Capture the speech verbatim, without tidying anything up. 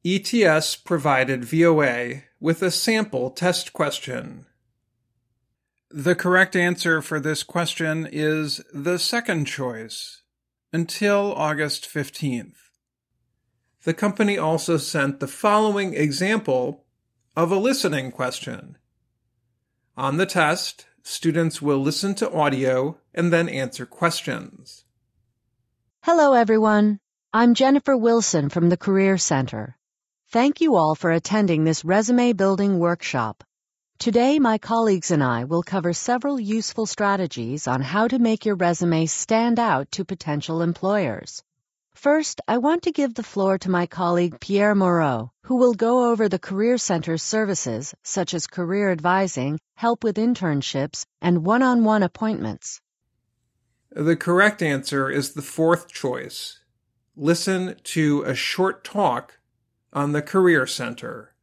E T S provided V O A with a sample test question. The correct answer for this question is the second choice, until August fifteenth. The company also sent the following example of a listening question. On the test, students will listen to audio and then answer questions. Hello, everyone. I'm Jennifer Wilson from the Career Center. Thank you all for attending this resume building workshop. Today, my colleagues and I will cover several useful strategies on how to make your resume stand out to potential employers. First, I want to give the floor to my colleague Pierre Moreau, who will go over the Career Center's services such as career advising, help with internships, and one-on-one appointments. The correct answer is the fourth choice. Listen to a short talk on the Career Center.